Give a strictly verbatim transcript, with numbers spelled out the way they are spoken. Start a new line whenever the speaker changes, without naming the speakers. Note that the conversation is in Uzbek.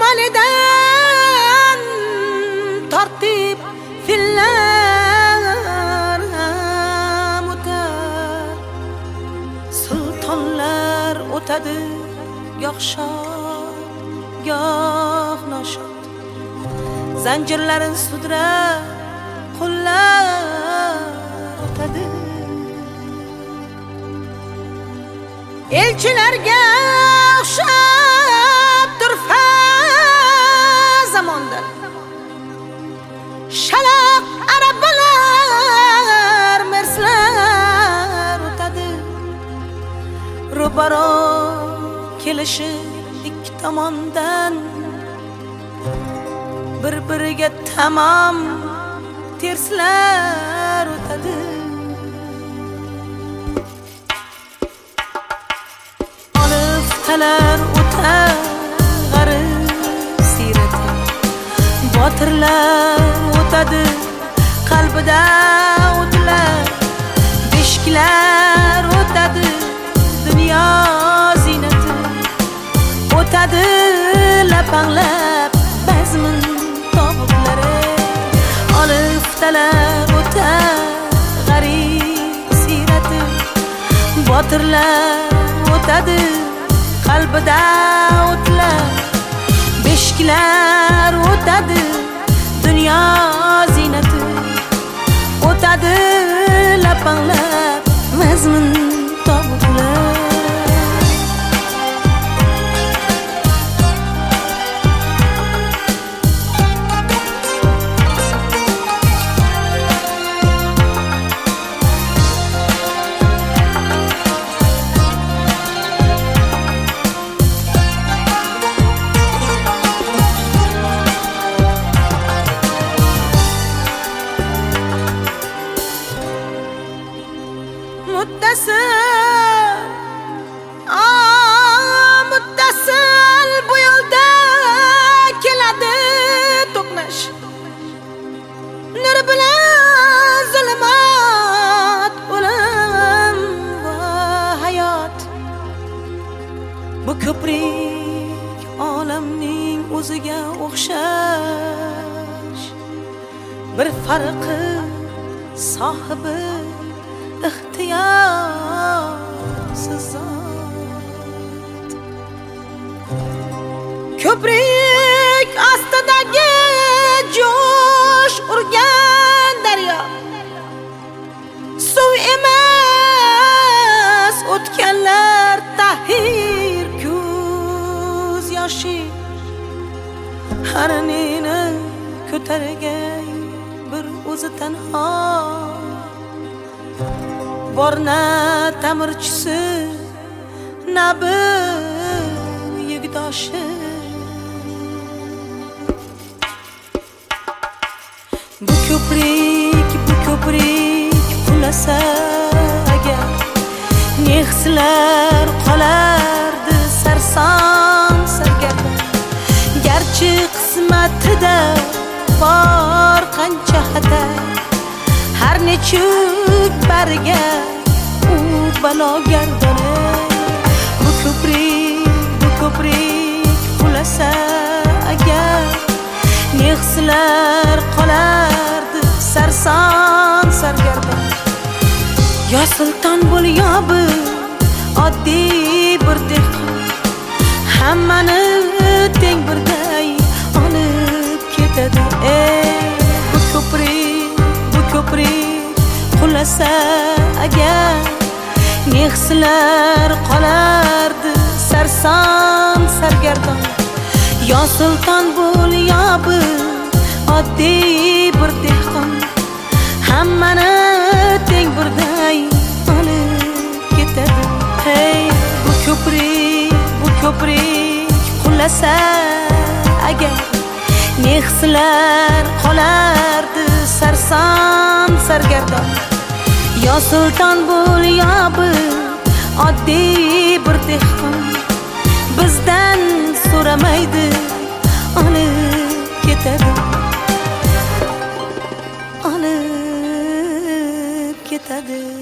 Tumanidan tortib fillar ham o'tar, sultonlar o'tadi goh shod goh noshod, zanjirlarin sudrab qullar o'tadi. Elchilarga o'xshab turfa zamonda shaloq arabalar merslar o'tadi. Ro'baro kelishi ikki tomondan bir-biriga tamom terslar o'tadi. Oliftalar o'tar g'arib siyrati, botirlar o'tadi qalbida o'tlar, beshiklar o'tadi dunyo ziynati, o'tadi lapanglab bazmin tobutlari. Oliftalar o'tar g'arib siyrati, botirlar o'tadi qalbida o'tlar, beshiklar o'tadi dunyo ziynati, o'tadi lapanglab mazmun tobutlar. Muttasil, aa muttasil bu yo'lda keladi to'qnash, nur bilan zulmat, o'lim va hayot. Bu ko'prik olamning o'ziga o'xshash, bir farqi sohibi ixtiyorsiz zot. Ko'prik ostidagi jo'sh urgan daryo, suv emas o'tganlar tahir ko'z yoshi. Har neni ko'targay bir o'zi tanho, borna ta'mirchisi na bir yigdoshi. Bu ko'prik, bu ko'prik qulasa agar, ne hislar qolardi sarson sargardon. Garchi qismatida bor qancha xatar, har nechuk barga u balo gardoni. Bu ko'prik, bu ko'prik qulasa agar, ne hislar qolardi sarson sargardon. Yo sulton bo'l yo bir oddiy bir dehqon, hammani teng birday olib ketadi. Ey bu ko'prik, bu ko'prik qulasa agar, ne hislar qolardi sarson sargardon. Yo sulton bo'l yo bir oddiy bir dehqon, hammani teng birday olib ketadi. Hey bu ko'prik, bu ko'prik qulasa agar, ne hislar qolardi sarson sargardon. Yo sulton bo'l yo bir oddiy bir dehqon, bizdan so'ramaydi olib ketadi, olib ketadi.